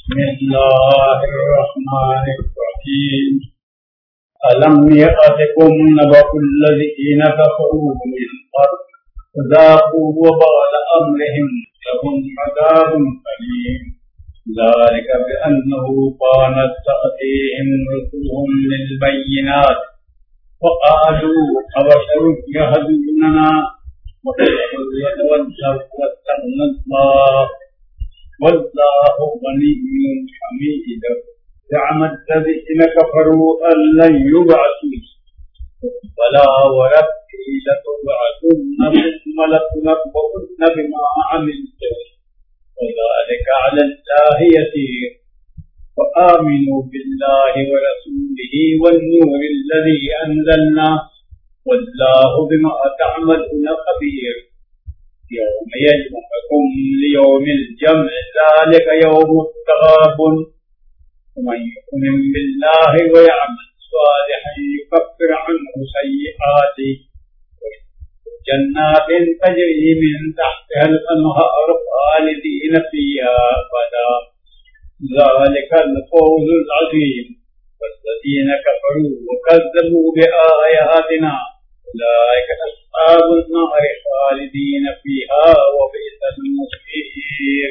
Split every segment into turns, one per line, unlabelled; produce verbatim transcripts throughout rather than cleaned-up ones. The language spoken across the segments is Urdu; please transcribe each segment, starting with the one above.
बिस्मिल्लाहिर्रहमानिर्रहीम। अलम यअतिकुम नबअुल लज़ीना कफ़रू मिन क़ब्ल फ़ज़ाक़ू वबाल अम्रिहिम लहुम अज़ाबुन अलीम। ज़ालिका बिअन्नहु कानत तअतीहिम रुसुलुहुम बिल-बय्यिनात फ़क़ालू अबशरुन यहदूनना वतवल्लव वस्तग़ना अल्लाह वल्लाहु गनिय्युन हमीद। ज़अम अल्लज़ीना कफ़रू अन लन युबअसू बला वरब्बी लतुबअसुन्न सुम्मा लतुनब्बउन्न बिमा अमिलतुम वज़ालिका अला अल्लाहि यसीर। वआमिनू बिल्लाहि व रसूलिहि वन्नूरिल लज़ी अंज़लना वल्लाहु बिमा तअमलून खबीर। यौम यजमउकुम लियौमिल जम्अ ज़ालिका यौमुत तग़ाबुन वमन यु'मिन बिल्लाहि व यअमल सालिहन युकफ्फिर अन्हु सय्यिआतिहि जन्नातिन तजरी मिन तहतिहल अनहार खालिदीन फ़ीहा अबदा ज़ालिकल फ़ौज़ुल अज़ीम। वल्लज़ीना कफ़रू वकज़्ज़बू बिआयातिना उलाइका अस्हाबुन नार खालिदीन फ़ीहा व बि'सल मसीर।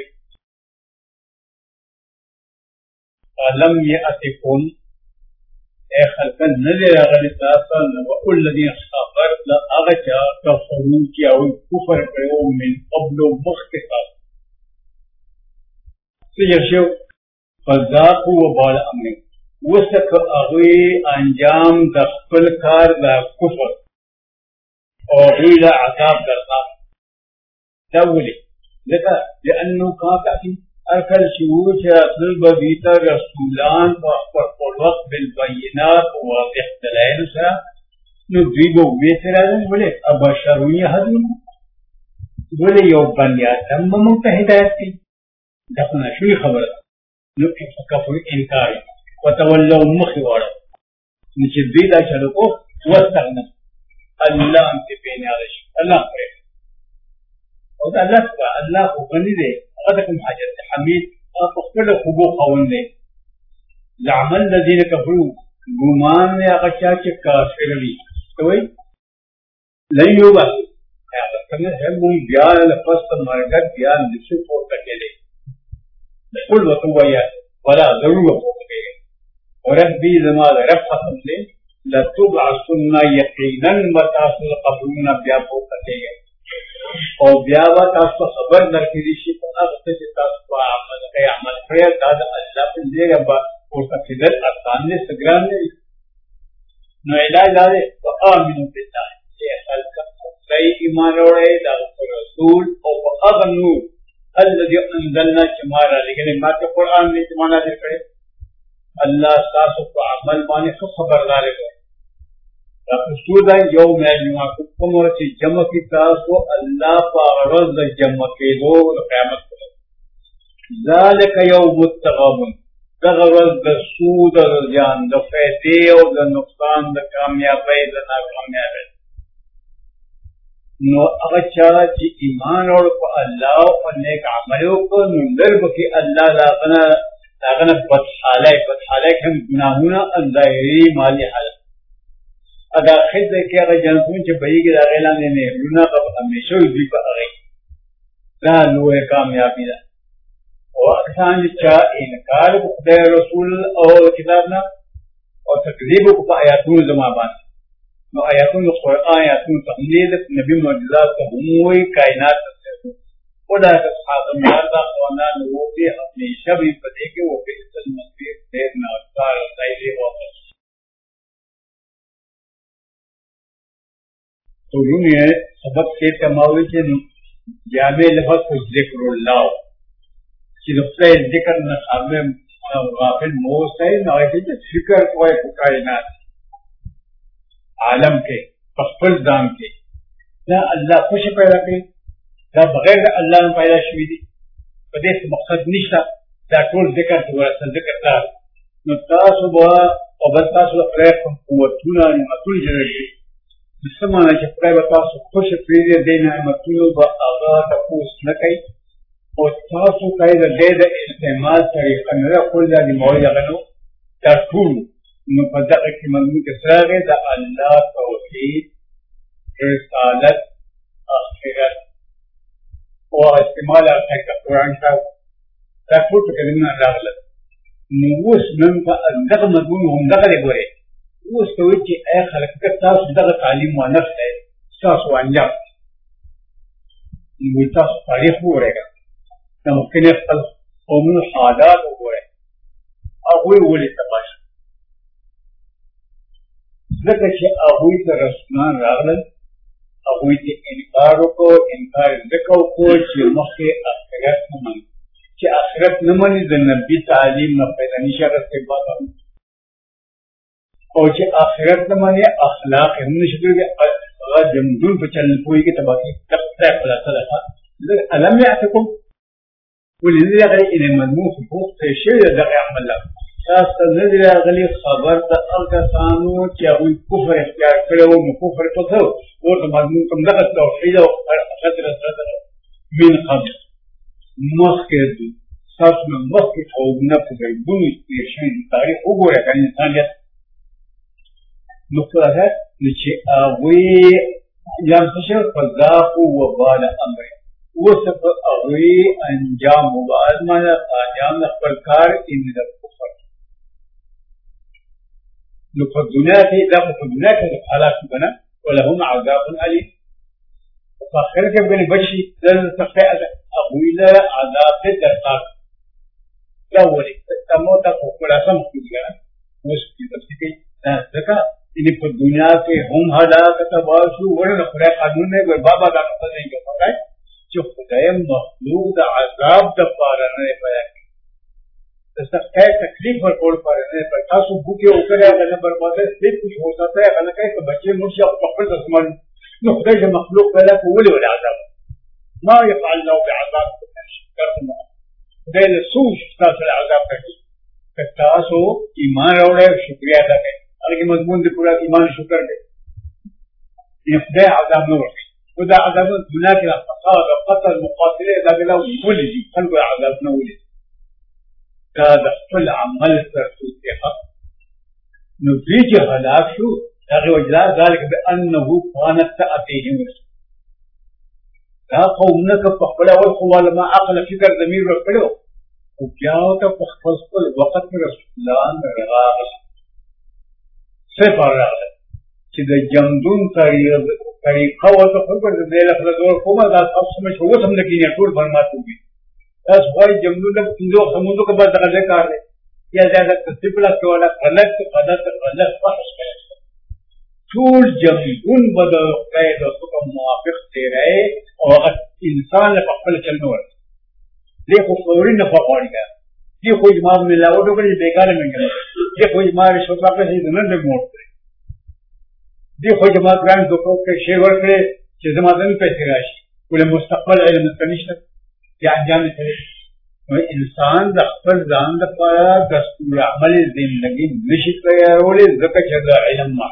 अलम यअतिकुम ए खल्कन नज़र अगली तासा नबअुल लज़ीना खबर ला अगचा कफ़रू किया हुई कुफर करो मिन क़ब्ल मुख्तिसा सयशो फ़ज़ाक़ू वबाल अम्रिहिम वसक अगवी अंजाम दख्ल कार दा कुफर और ila अज़ाब करना तवली लका लअन्नु काफ़ी अकल शुरूच असल बबीता रसूलान पर वक्त बिलबय्यिनात वाज़िह दलाइल सा नुदीबो वेतराजन बोले अबशरुन यहदून बोले यो बंदिया तम मुतहिदात की दफना शुई खबर नु कफर इनकार वतवल्लव मुखवाड़ा नीचे बीदा चलो को वस्तगना अल्लाह से बेनियाज अल्लाह करे और अल्लाह का अल्लाह को गनी दे अदकम हाजत हमीद आप खुद खुबो खवन दे। ज़अम अल्लज़ीना कफ़रू गुमान ने अगचा के काफिर ली तो वही नहीं होगा है है मुई ब्याह लफज तो मरगत ब्याह निश्चित हो सकेले कुल वतुवया वला जरूर हो सकेगा और रब्बी जमाल रब कसम से लतुबअसुन्ना यकीनन बतासुल कबूना ब्याह हो सकेगा और ब्याह तासु खबर दरकिरी शी अब से तासु अमल के अमल करे दाद अल्लाह पे देगा बा और तकदीर आसान ने सगरान ने नो इलाज दादे तो आमीन बिल्लाह ये हल्का सही ईमान और दा रसूल और अगनु अल्लाह अंजलना तुम्हारा लेकिन मां के कुरान में तुम्हारा दे करे अल्लाह तासु को अमल माने को खबरदार है रसूल यौम यजमउकुम और जमा की तासु अल्लाह पारद जमा के दो क़यामत को ज़ालिका यौमुत तग़ाबुन तग़रद दसूद जान द फायदे और द नुकसान द कामयाबी द नाकामयाबी नो अगचा जी ईमान और को अल्लाह और नेक अमलों को नंदर बकी अल्लाह लागना लागना बदहाले बदहाले के गुनाहों अंदायरी माली हाल अदा खिद के अगर जनसून से बई के दागेला ने ने लुना का हमेशा भी पर आ गई ला लोए कामयाबी दा और असान चा इनकार को खुदा रसूल और किताब ना और तकलीफ को आयातुल जमाबान नो आयातुल कुरान आयातुल तहलील नबी मुअज्जज़ात का हुई कायनात से खुदा का खातम यादा ख़वाना लोगों के हमेशा भी पते के वो के इसल मसीह देर नाकार साइले वापस तो यूँ सबक के तमावी के जामे लफज को जिक्रुल्लाह कि नुक्ता जिक्र न सामने गाफिल मोस है न ऐसे फिक्र कोई कायनात आलम के पखपल दाम के ना अल्लाह खुश पैदा के ना बगैर अल्लाह ने पैदा शुरू दी प्रदेश मकसद निशा दा टोल जिक्र हुआ जिक्र था नुक्ता सुबह और बता सुबह प्रेम कुवतुना ने अतुल जरूरी जिसमाना के प्राय बता खुश प्रिय देना है मतुल व आगा तपूस न कई او تاسو کای د دې د استعمال طریقه نه خپل د موړ غنو تاسو نو په دغه کې مضمون کې سره د الله توحید رسالت آخرت او استعمال د قرآن شاو دا ټول په کلمه راغله نو اوس نن په دغه مضمون هم دغه دی ګورئ اوس ته وایي چې ایا خلک تاسو دغه تعلیم وانه کړئ تاسو انجام نو تاسو تاریخ وګورئ نو ممکن خپل قومي حالات وګورئ هغوی ولې تباه شول ځکه چې هغوی ته رسولان راغلل هغوی ته انکار وکړو انکار یې ځکه وکړو چې مخکې آخرت نه مني چې آخرت نه مني د نبي تعلیم نه پیدا نشي رسېدلی او چې آخرت نه مني اخلاق یې هم نشي کړی هغه جمدون په چل نه پوهېږي تباه کوي دغه خلاصه ده الم یأتکم ولې نه دي راغلي ان مضمون حقوق ته شوي د دغه عمل له تاسو ته نه دي راغلي خبر د هغه کسانو چې هغوی کفر اختیار کړی و نو کفر په څه ورته مضمون کوم دغه توحید او حقیقت رسالت من قبل مخکې تاسو نه مخکې قومونه په ګیبونو تېر شوي تاریخ وګورئ که انسانیت نو څه ده نو چې هغوی یا څه شی فذاقوا وبال امر اوس په هغوی انجام وبال معنی انجام د خپل کار ان د کفر نو په دنیا کې دا په دنیا کې حالات بنا ولهم عذاب الیم په آخرت کې به بشي دل تفعل هغوی له عذاب درکار دا ولې تمو ته په خلاصه مخکې اوس په تفصیل کې ځکه ان په دنیا کې هم هلاک تباه شو ورنه خدای قانون نه وي بابا دا څه نه کوي چې خدای مخلوق د عذاب د پاره نه بیان کوي د سختۍ تکلیف ورکول پاره نه پر تاسو بوکي او کړه غنه برباده هیڅ څه هو ساته غنه کوي چې بچي نو شي په خپل ځمان نو خدای چې مخلوق پیدا کولی ولا عذاب ما يفعل له بعذاب کرنا خدای له سوچ تاسو عذاب کوي تاسو ایمان اورئ شکریا ادا کړئ هغه مضمون دی پورا ایمان شکر دی ان خدای عذاب نه ورکړي ودا عذاب دنیا کې فساد او قتل مقاتله دا بلا ولې دي خلکو عذاب نه ولې دا د خپل عمل سره څه نو دې چې هلاک شو هغه وجلا ذلك بانه كانت تاتيهم دا قومونه په خپل اول خو ما عقل فکر ضمیر ورکړو او بیا ته په خپل خپل وخت کې رسولان راغلل صفر راغله چې د جمدون طریقه ورته خپل د دې لپاره زور کومه دا تاسو مې هو سم نه کېږي ټول فرمات وي تاسو وايي جمدون د پنځو سمونو کې بعد دغه کار دی یا زیاده تسبلا کوله غلط غلط غلط فحش کوي ټول جمدون بدل کوي د حکم موافق دی راي او انسان په خپل چل نه ورته دې خو فوري نه فقاري ده دې خو ما ملاو ډوګړي بیکاره منګل دې خو ما رشوت راکړي د نن د موټ دې خو ما ګران دوکو کې شی ورکړي چې زما د پیسې راشي ولې مستقبل علم نشته یا انجام کوي نو انسان د خپل ځان لپاره دستور عمل زندگی نشي تیارولې ځکه چې د علم ما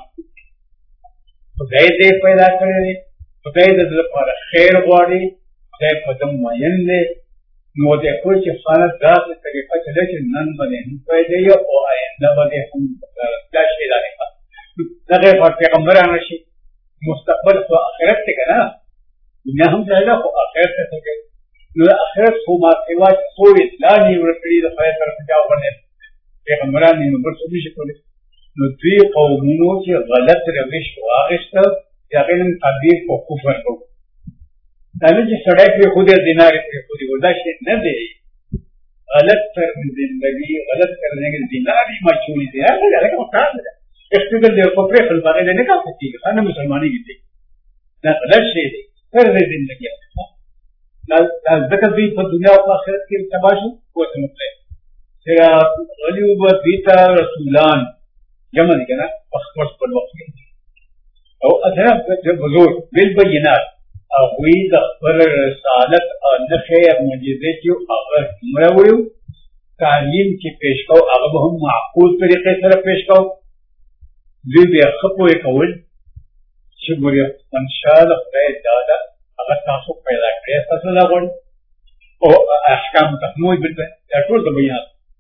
خدای دې پیدا کړی خدای دې لپاره خیر غواړي خدای په دم معین دی نو دې کوئی چې خالص داسې طریقه چلے چې نن باندې هم پیدا یو او آینده باندې هم دا شی دا نه دغه په پیغمبرانو شي مستقبل او آخرت ته کنه دنیا هم ځای خو آخرت ته کوي نو آخرت خو ما سیوا څو اسلامي ورکړي د خدای طرف ته باندې پیغمبرانو نو بل څه نشي کولی نو دوی قومونو چې غلط روش واغشته هغه نن تعبیر په کفر کوي دا نه چې سړی پرې خو دې دینار پرې خو دې دا شی نه دی غلط تر زندگی غلط کرنے کے دینار ہی مچولی دے هغه هغه مقام ده استدل دې په پرې خپل باندې نه کا پتی خانه مسلمانۍ دي دا غلط شی دی تر دې زندگی دا ځکه دوی په دنیا او آخرت کې تباشو کوته مطلب سره ولیو به دیتا رسولان جمع دي کنه په خپل وخت کې او اذهب بزرگ بالبينات هغوی د خپل رسالت او نښې معجزې چې هغه مروړو تعلیم چې پیش کو هغه به هم معقول طریقې سره پیش کو دوی بیا ښه پوهې کول چې ګورې منشا د خدای دا ده هغه تاسو پیدا کړی تاسو نه غواړئ او احکام تحمل بالله ټول د بیان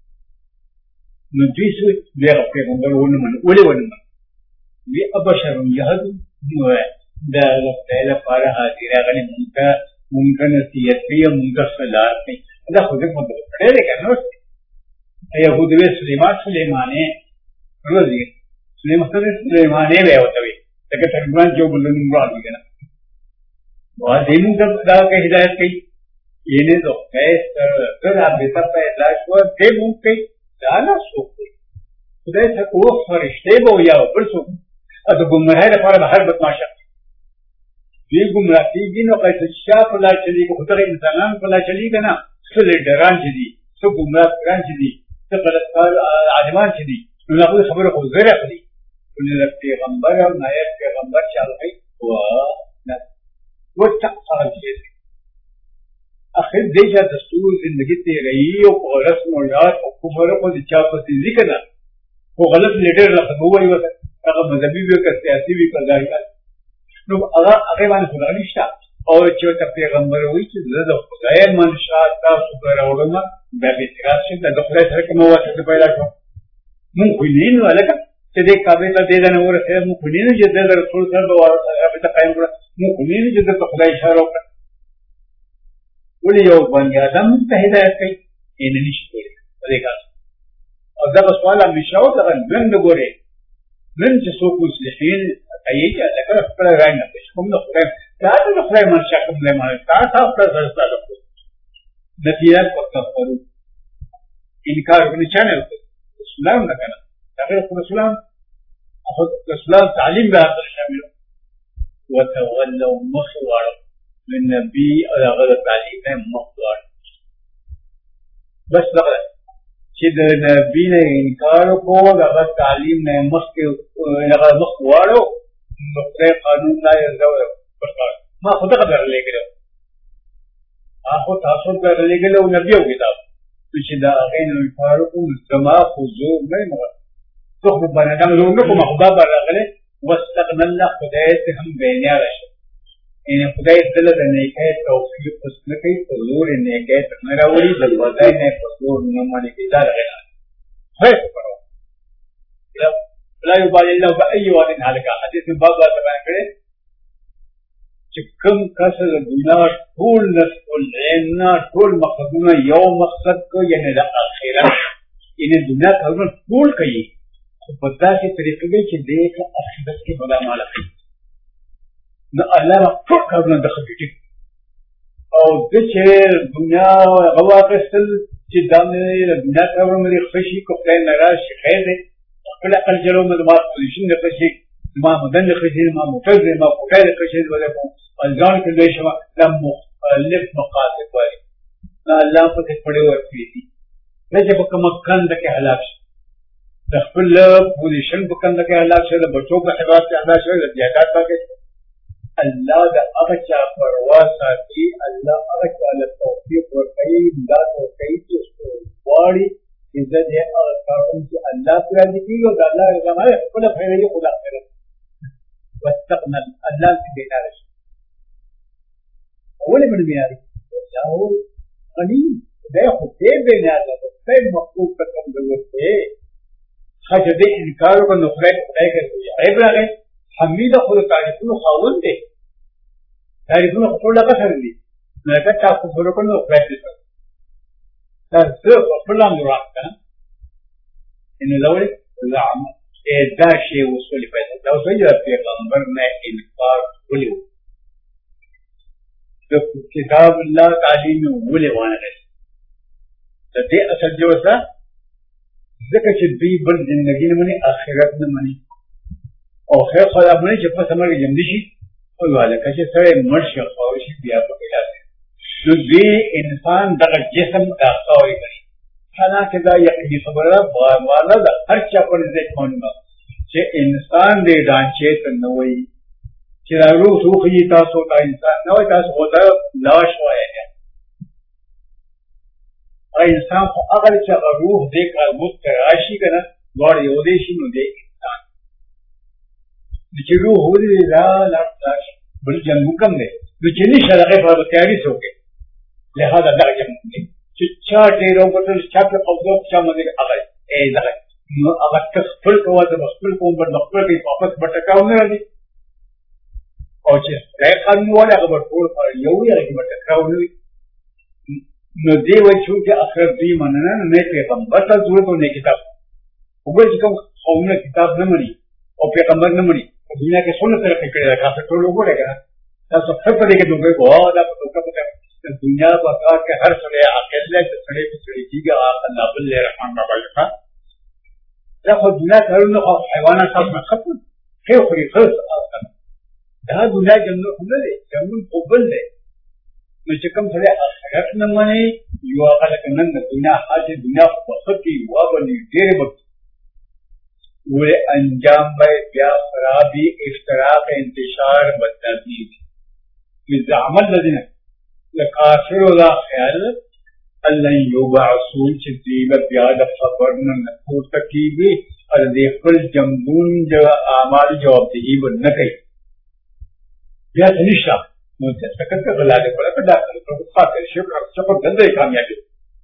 نو دوی څه بیا پیغمبر ونه من ولې ونه من وی ابشر یهد نو دا له لپاره حاضر غني مونږه مونږه نصیحت کوي مونږه صلاح کوي دا خو دې په کړه کنه يهود به سليمان سليمانه روزي سليمان سليمانه به وتوي دغه ترجمان جو بلن مراد کنه وا دې موږ دا کې هدایت کوي ینه نو پېس کړه به تاسو لا شو دې موږ کې دا نه شو خدای ته کو فرشته به یا بل څه اته ګمراه لپاره به هر بدمعشه دې ګمراه کیږي نو قایت شاف لا چلی کو خدای انسانان په لا چلی کنه څه ډران دي څه ګمراه ګران دي څه غلط عالمان دي نو هغه خبره خو زړه کړی ولې پیغمبر او نایب پیغمبر چالوي وا نه وتقصر دي اخر دې چې دستور زندگی ته رہی او رسم او عادت او کفر په دې چا په ذکر نه خو غلط لیډر راځي وایي وکړه هغه مذهبي وي که سیاسي وي که ځای نو هغه هغه باندې خو نشته او چې ته پیغمبر وایي چې زه د خدای منشا تاسو ته راوړم دا به اعتراض شي د خدای سره کوم واسطه پیدا شو مونږ خو نه نو الکه چې دې کابه ته دې نه ورسې مونږ خو نه چې د رسول سره د واسطه په قائم کړو مونږ خو نه چې د خدای اشاره وکړه ولې یو باندې ادم ته هدایت کوي ان نشته دې کار او دا سوال هم نشاو دا نن وګورئ نن چې څوک مسلمانین کوي چې لکه خپل راي نه پېښ کوم نو خدای دا د خدای منشا کوم له ما تاسو خپل ځل له نتیجه کوته انکار کوي چې نه اسلام نه کنه دا خو اسلام خو اسلام تعلیم به شامل وتولوا مخوار من نبی او هغه تعلیم مخوار بس دا چې د نبی نه انکار وکړو هغه تعلیم نه مخکې هغه مخ واړو نو خدای قانون لا یزو ما خو دغه درلېږلو ما خو تاسو درلېږلو نبی او کتاب چې دا هغه نه انکار وکړو زما خو زور نه نه څه خو باندې دا نو کوم خدا راغله واستغنى الله خدای ته هم بینیا راشه ان خدای دل د نیکه توفیق پسنه کوي په زور نیکه نه راوړي د وځای نه په زور نه باندې کیدار غلا هیڅ پروا لا يبالي الله باي واد هلك حدیث بابا تبع کړي چې کوم کس د دنیا ټول نسل العين ټول مقصدونه یو مقصد کو یعنی د اخرت یعنی دنیا ټول ټول کوي په داسې طریقې چې د اخرت کې بلا مال کوي نو الله ټول کارونه د خپل او د چې دنیا غواړستل چې د دنیا کارونه لري خوشي کوي نه راشي خیر دی خپل عقل جلو مې ما پوزیشن نه خوشي ما مدن نه خوشي ما مفرد ما فقیر خوشي ولا ځان کې دوی شمه د مختلف مقاصد وایي الله په دې پړې ورتي نه چې په کوم کند کې هلاک شي د خپل پوزیشن په کند کې هلاک شي د بچو په حساب کې هلاک شي د زیادت پکې الله د هغه چا پروا ساتي الله هغه چا له توفیق ورکوي امداد ورکوي چې واړي عزت یې او کارون چې الله پر دې کېږي او د الله رضا نه خپل فعلي خدا کړي واستغنى الله دې بينار شي اول من بيناري او غني دا خو دې بينار ده په مخلوق په کوم ډول خاطر دې انکار وکړو خدای خدای کوي عیب راغی حمید خود تعریفونو خاوند دی تعریفونو خپل لپاره دي نه که تاسو سره کوم خدای دې تاسو خپل امر راځه ان لوی زعم دا شی وصول پیدا دا وایي پیغمبر نه انکار ولي د کتاب الله تعلیم ولي وانه ده د دې اصل جوړه ځکه چې دې بل ژوندۍ نه مني آخرت نه مني او خیر خدا باندې چې په سمره جمع شي او والا چې سره مرشي او شي بیا په علاج نو دې انسان دغه جسم دا خاوي کوي حالانکه دا یقیني خبره وانه ده هر چا په دې کومه چې انسان دې دانچې ته نه وي چې روح روحي تاسو ته انسان نه وي تاسو ودا لاش وایي ا انسان خو هغه چې روح دې کار متراشي کنه غوړ یو دې شي نو دې چې روح ولې لا لا بل جنګ کم دی نو چې نشه هغه په تیاری سوکې لهذا درجة ممكن تشارجي لو قلت الشاب القبضة شامل الأغل إيه لا أغل تخفل كواد مخفل كوم بالمخفل كي فقط بتكاون هذه أو شيء لا كان ولا قبل فور يومي لكن بتكاون ندي وجهه آخر دي مننا نيجي كم بس الزول تو نيجي كتاب وبس كم خونة كتاب نمري أو في كمبر نمري दुनिया के सोलह तरह के करेगा खास तो लोगों रहेगा ना सब सब तरह के लोगों को और आप तो कब तक दुनिया को आकार के हर सड़े अकेले से सड़े की सड़ी चीज़ आप अल्लाह बल्ले रहमान बाबा लिखा देखो दुनिया करूँ ना हैवाना सब में खत्म क्या कोई खर्च आता dah dunia jannah pun le jannah kubel le macam sale akhirat namane yuwa kala kanan dunia haji dunia waktu yuwa bani dere waktu वो अंजाम में क्या खराबी इफ्तराक इंतशार बदतमीजी इज़ामत लदीन लकाफिर वला ख्याल अल्लाह युबासून चिदीब प्याद खबरन नखूर तकीबी अलदेखल जमदून जवा आमाल जवाबदेही बनकई या निशा मुझे सकत का गलाले पड़ा तो डॉक्टर को खातिर शुक्र शुक्र गंदे कामयाबी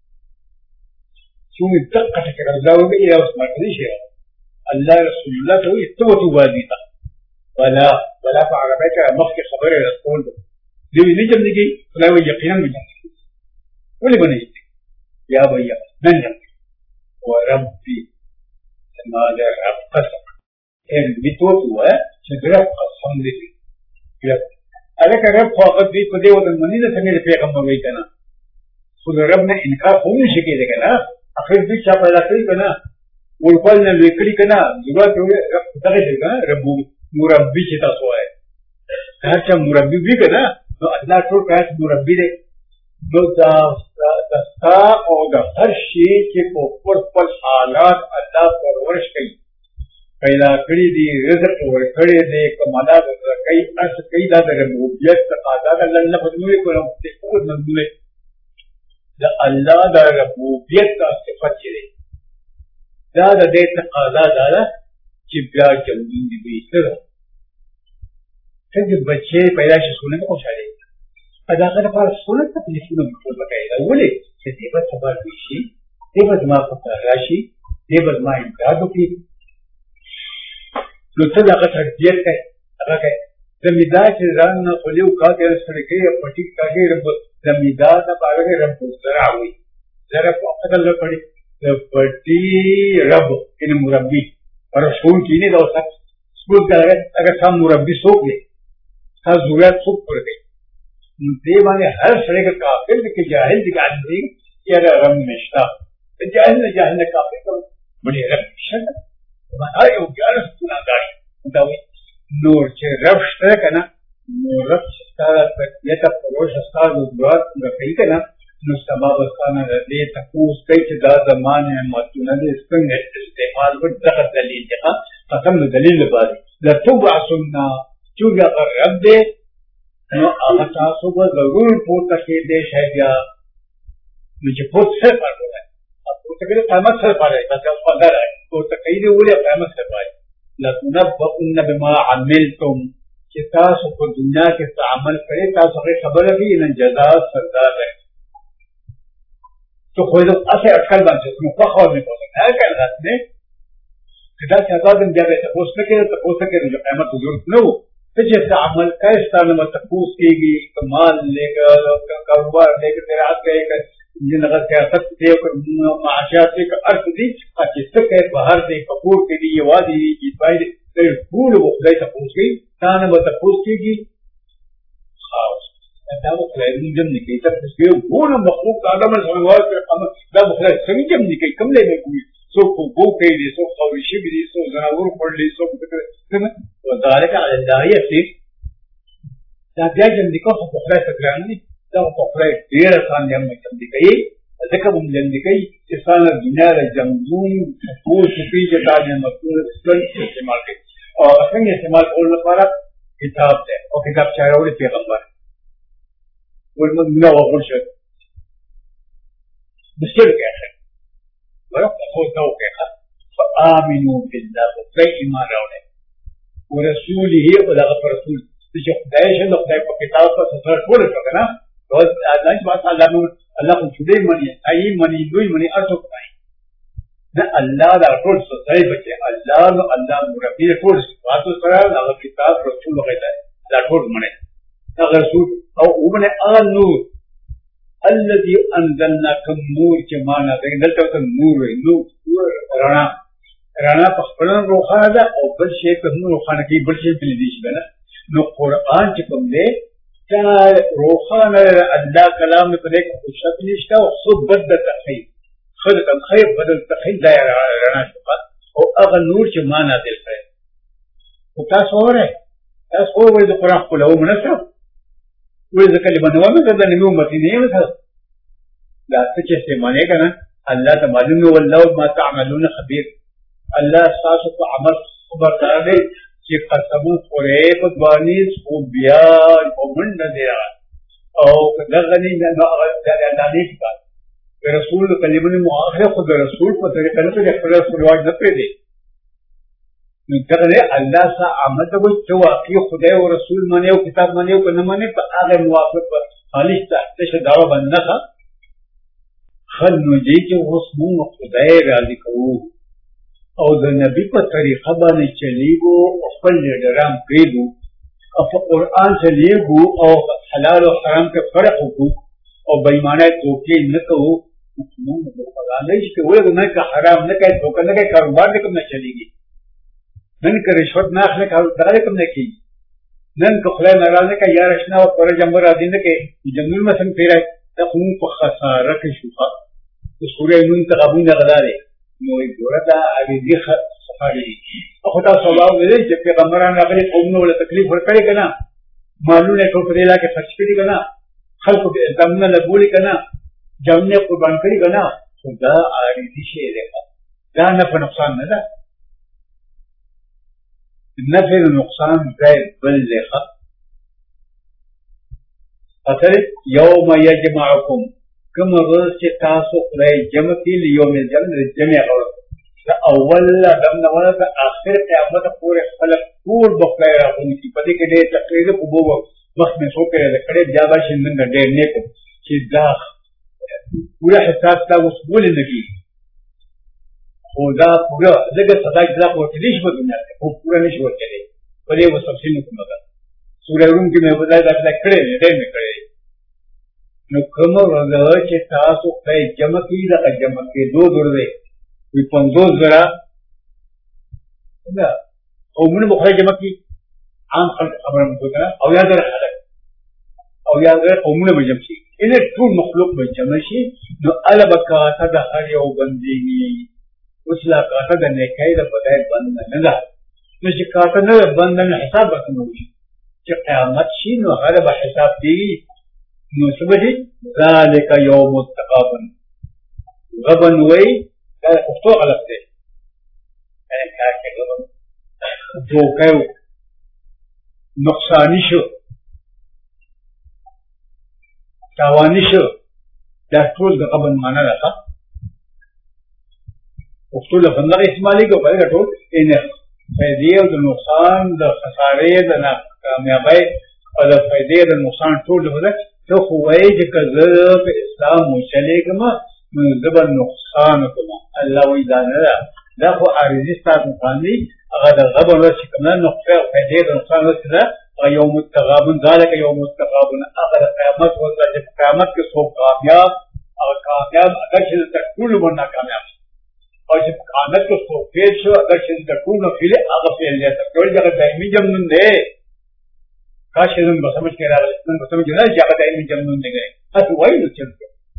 क्यों इतना कट कर जाओगे ये उस मर्दी से الله رسول الله تو يتوتو والديتا ولا ولا فعربك مخك خبر الرسول دي نجم نجي لا يقينا بجنة ولي بني يا بيا من يقين وربي ما ذا رب قسم ان بتوتو شجرة قسم دي ألك رب فقط دي قدي وطن منينة سمير پیغمبر ويتنا خود ربنا انكار خومي شكي دي كنا اخير دي شاب الا كري كنا والقلنا لكري كنا دلوقتي رب تغير كنا رب مربي كتا سواء هرچا مربي بي كنا نو الله ټول کاس مربي دي نو دا دستا او دا هر شي چې په خپل خپل حالات الله پرورش کوي پیدا کړی دي رزق ورکړی دي کمالا ورکړي اس کوي دا د ربوبیت تقاضا د الله په دې کوم څه کو نه دا الله د ربوبیت کا صفت دی دا د دې تقاضا ده چې بیا جمعین دي به سره څنګه بچي پیدا شي سونه کو خوشاله ادا کړه پر سونه تکلیفونه ټول وکړي دا ولې چې دې په سبا شي دې په ما په راشي دې په ما امداد وکړي نو څه دا تربیت کوي هغه کوي زمیدار چې ځان نه خلیو کاږي سره کوي پټی کاږي رب زمیدار د باغه رب زرا وي زرا په خپل پړي پټی رب ان مربي رسول کینه دا وسه سپورت کوي اگر سم مربي سوق دي تا ضرورت سوق پر دي نو دې باندې هر سره کا کافر کې جاهل دي ګاندي چې هغه رم نشتا جاهل نه جاهل نه کافر کوي بڑے رب شته ما یو ګارس نه غاړي دا وي نور چې رب شته کنه نو رب ستاره په یته پروش ستاره د ضرورت نه کوي کنه نو سبب وسانه دې تاسو کوي چې دا زمانه متونه دې څنګه استعمال وکړي دغه دلیل دی قسم دلیل باندې لا تبعثنا چوغه رب دې نو هغه تاسو به ضرور پورته کې دې شي بیا نو چې پورته څه پاتې ده پورته کې قیامت څه پاتې ده تاسو په دره پورته کې دې ولې قیامت څه پاتې لتنبؤن بما عملتم چې تاسو په دنیا کې څه عمل کړی تاسو خبره دي ان جزاء سردار ده تو خود اسه اٹکل باندې نو په خو نه کوي هر کله راځي کدا چې تاسو دې بیا تاسو نه کېږي تاسو ته کېږي قیامت ضرورت نو ته چې عمل کوي ستاسو نو تاسو کېږي کمال لګا کاروبار لګا تر راځي چې نه غواړي تاسو ته یو معاشات کې ارث دي چې څه کوي په هر ځای په کور کې دی وادي چې باید تر ټول وخت تاسو کوي ستاسو نو تاسو کېږي خاص دا مخلای جمع نکي تاسو یو ګور مخلوق آدم السماوات دا مخلای څنګه جمع نکي کوم له نه کوي سو کو کو کوي دي سو خو شي دي سو زناور پړلي سو څنګه وذالک علی الله یسیر دا بیا جمع نکو خو مخلای څنګه دي دا مخلای ډیر آسان جمع نکي ځکه موږ جمع نکي چې څنګه دنیا د جمعون کو شپې چې دا نه مطلب استعمال کوي او څنګه استعمال کول لپاره کتاب ده او کتاب چاروي پیغمبر والمدنة والرشد بالشرك يا أخي ورفقوا توقيقا فآمنوا بالله وفي ما رونه ورسوله ولا غفر رسول تشوف دايش الله خدای په کتاب په سفر کول څنګه الله سبحانه وتعالى الله خو جدي مني اي مني دوی مني ارتو کوي دا الله دا ټول څه بچي الله نو الله مربي ټول تاسو سره دا کتاب رسول غیدا دا ټول مني دا رسول او ومنه انور الذي انزلنا كنور جمانا دلته نور نور رانا رانا په خپل روخانه ده او بل شي په نور روخانه کې بل شي بل دي شي نو قران چې کوم دی دا روخانه الله کلام په دې کې شکل نشته او خو بد تخيل خلق الخير بدل تخيل دا رانا او هغه نور چې معنا دل کړي او تاسو وره تاسو وره د قران په لو مناسب وې ځکه لمن ومه د نبی امتی نه وته دا څه چې معنی کنه الله تعالی نو والله ما تعملون خبير الله تاسو په عمل خبر دی چې قسمو پرې په باندې او بیا په منډه دی او دغه نه نه د دې رسول کلمه مؤخره خو د رسول په طریقه نه د خپل رسول نه پېدي نو دغه الله سره عمل د وڅ واقعي خدای او رسول باندې او کتاب باندې او کنه باندې په هغه موافق خالص ته دعوه باندې خل نو دې چې اوس موږ خدای راضي کوو او د نبی په طریقه باندې چلیږو خپل ډرام کېږو او په قران چلیږو او حلال او حرام کې فرق وکړو او بېمانه توکي نه کوو موږ په غاړه چې وایو نه که حرام نه کوي توکي نه کوي کاروبار دې کوم نه چلیږي نن که رشوت نه اخلي کاروبار کوم نه کوي نن که خدای ناراض نه کوي یا رښنا او پر جنبر راځي نه کوي جنګل مثلا پیرای ته خو په خساره کې شوخه د سورې نون تغابون غداري نو ګوردا اړیږي خفاړي او خدای صلی الله علیه چې پیغمبران راغلي قومونو له تکلیف ورکړي کنه مالونه ټول په دې کې خرج کړي کنه خلکو به دمنه لګولي کنه جامنه قربان کړي کنه خدا اړیږي شی دی دا نه په نقصان نه ده نفع نقصان غیر بل لخ اثر یوم یجمعکم کوم ورځ چې تاسو خدای جمع کړي یوم الجمع جمع غوړ دا اول دم نه ولا اخر قیامت پورې خلق ټول بخیر راغوني په دې کې ډېر تقریر په بو وخت مې شو کړل کړه بیا به شندن ډېر نه کو چې دا پورا حساب تاسو وسول نه کی خدا پورا دغه صدا اجرا کوي دې شپه دنیا ته خو پورا نشي ورکړي په دې وسفسین کومه ده سورې روم کې مې بدای دا کړې ډېر نه کړې نو کوم ورځ چې تاسو په جمع کې دا جمع کې دوه درې وي پنځوس زره دا قومونه مخه جمع کې عام خلک خبره مو کړه او یا در خلک او یا در قومونه به جمع شي ان ټول مخلوق به جمع شي نو البکاته د هر یو بندګي اوس لا کاته د نیکای د بدای بند نه ده نو چې کاته نه بند نه حساب وکړو چې قیامت شي نو هر به حساب دی نو سبحی ذالک یوم التغابن غبن وی دا پښتو غلط دی یعنی کار کې غبن دوکیو نقصانی شو تاوانی شو دا ټول د غبن معنا ده پښتو لفظ نه استعمالي کوي په ټول ان فائدې او د نقصان د خسارې د ناکامیابۍ او د فائدې د نقصان ټول له ته خو وایي چې که زه په اسلام وچلېږم نو زه به نقصان وکړم الله وایي دا نه ده دا خو عارضي ستا نقصان دی هغه د غبن ورځ چې کوم نه نقصان او فایدې د نقصان ورځ ده هغه یوم التغابن ذلک یوم التغابن هغه د قیامت ورځ ده چې قیامت کې څوک کامیاب هغه کامیاب اگر چې تر ټولو به ناکامیاب او چې قیامت کې څوک فیل شو اگر چې تر ټولو فیل هغه فیل دی تر ټولو هغه دایمي جمنون دی کاش نن به سمجھ کې راغلی نن به سمجھ نه چې هغه دایمي جمنون دی تاسو وایي نو چې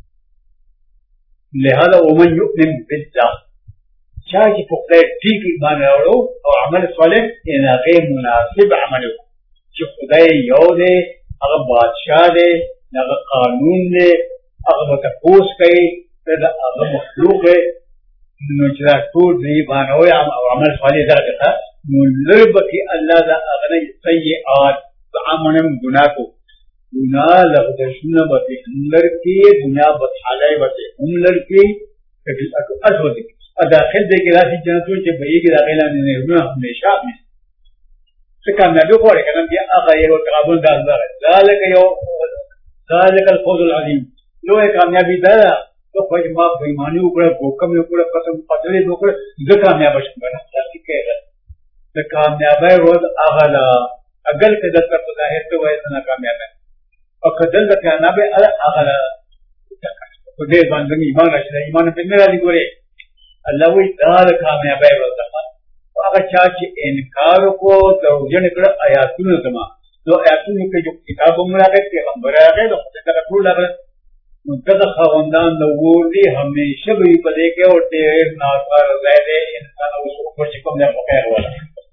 لهذا ومن يؤمن بالله چا چې په خدای ټیک ایمان راوړو او عمل صالح یې هغه مناسب عمل چې خدای یو دی هغه بادشاہ دی هغه قانون دی هغه تفوس کوي دا هغه مخلوق دی نو چې دا ټول دی باندې او عمل صالح درته نو لربکی الله دا هغه سیئات عملم گناہ کو گناہ لغدشن بطی ہملر کی دنیا بطحالائی بطی ہملر کی اسو دی داخل دے کے راسی جنتوں چے بھئی کی داخلہ نے ہمیں ہمیشہ میں سے کامیابی خوڑے کنم کیا آقا یہ تقابل دا اللہ ہے ذالک یو ذلك الفوز العظيم لو کامیابی ده تو خو ما بېماني وکړه حکم وکړه قسم قدرې وکړه زه کامیاب شم نه ځکه کېږي د کامیابی ورځ هغه ده اگر که د تر ظاهر ته وایي نه کامیاب او کدل د کامیابی هغه ده په دې باندې ایمان راځي ایمان په نه راځي ګوره الله وی دا کامیابی ورځ ده هغه چا چې انکار کو دروژن کړ آیاتونو زما نو آیاتونو کې جو کتاب عمره کې پیغمبر راغی نو څنګه ټول راغی نو دغه خواندان د ور دي همیشه به په دې کې او ډېر ناکار زیاده انسان اوس په چې کوم نه پکې ولا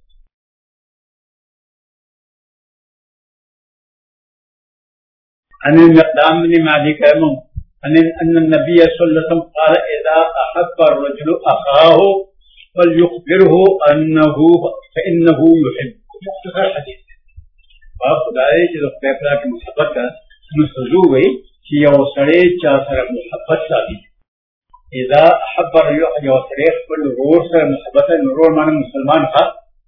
ان المقدام بن معدي كلام ان ان النبي صلى الله عليه وسلم قال اذا احب الرجل اخاه فليخبره انه فانه يحب مختصر حديث باب خدای چې د خپل پلاک محبت نو وي چې یو سړی چا سره محبت ساتي اذا احب الرجل یو سړی خپل ورور سره محبت ورور معنی مسلمان ښه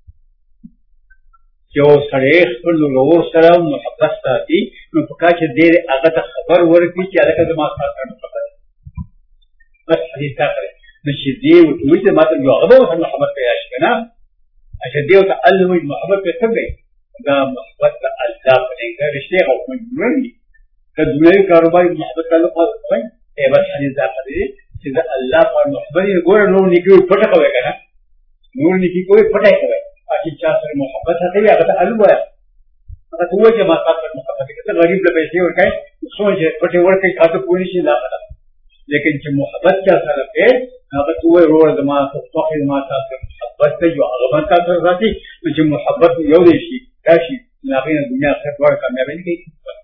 یو سړی خپل ورور سره محبت ساتي نو پکا چې ډېر هغه ته خبر ورکړي چې هغه زما سره محبت بس حدیث تا کړی نو چې دی وایي چې ما ته یو هغه سره محبت پیدا شي که نه چې دی ورته الله وایي محبت پرې څه دی دا محبت د الله په دی که رشتې غوښتل دي که دنیوي کاروبار محبت تعلق کوي ای بس حدیث دا کړی چې د الله په محبت یې ګوره نور نیکي پټه کوي که نه نور نیکي کوي پټه کوي چې چا سره محبت ساتي هغه ته الله وایي هغه ته وایي چې ما تا سره محبت کوي ته غریب له پیسې ورکوي سوچ یې پټې ورکوي کاته پوه نه شي لا لیکن چې محبت چا سره کوي هغه ته وایي ورور زما خوښ زما تا سره محبت کوي یو هغه ما تا سره ساتي نو چې محبت یو دی شي دا شي نو هغې نه دنیا آخرت دواړه کامیابي نه کوي